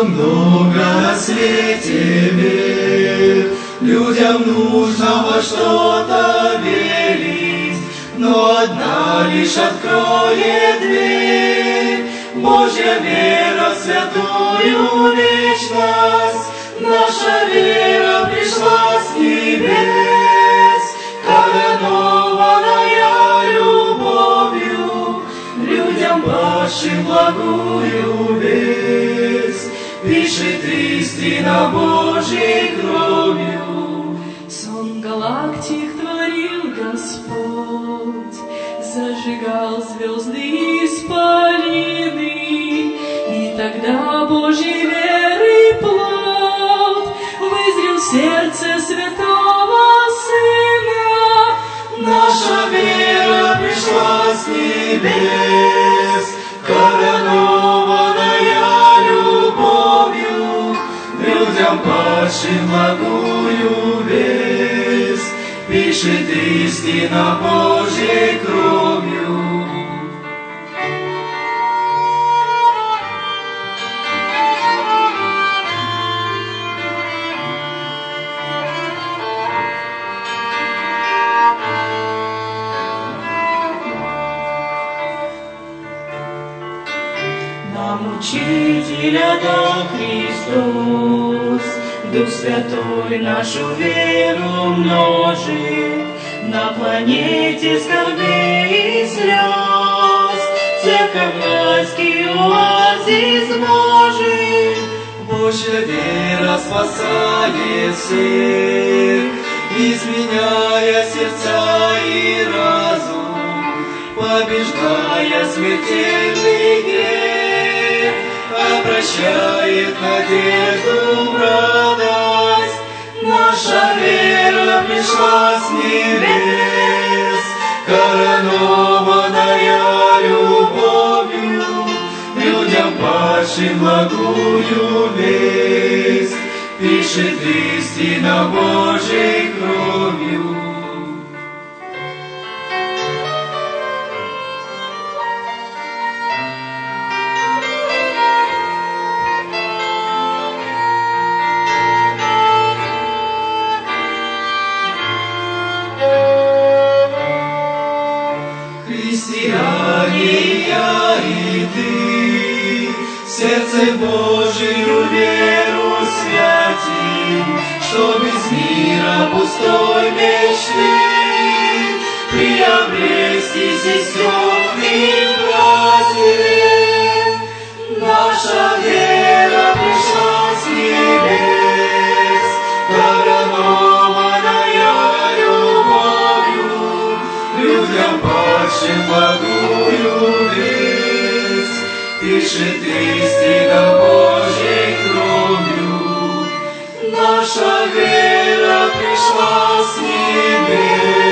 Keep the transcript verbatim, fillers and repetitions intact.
Слишком много на свете бед, людям нужно во что-то верить, но одна лишь откроет дверь. Божья вера в святую вечность, наша вера пришла с небес, коронованная любовью, людям падшим благую весть, пишет истина Божьей кровью. Сон галактик творил Господь, зажигал звезды исполины, и тогда Божьей веры плод вызрел в сердце святого Сына. Наша вера пришла с небес, коронованная любовью, людям падшим благую весть, пишет истина Божьей кровью. Нам Учителя дал Христос, Дух Святой нашу веру множит, на планете скорбей и слез церковь райский оазис может. Божья вера спасает всех, изменяя сердца и разум, побеждая смертельный грех, обращает надежду в радость. Наша вера пришла с небес, коронованная любовью, людям падшим благую весть, пишет истина Божьей кровью. Христиане, я и ты, сердце Божию веру святим, что без мира пустой мечты приобрести сестер и братьев. Наша вера пришла с небес, коронованная любовью, людям падшим благую весть, пишет истина Божьей кровью. Наша вера пришла с небес.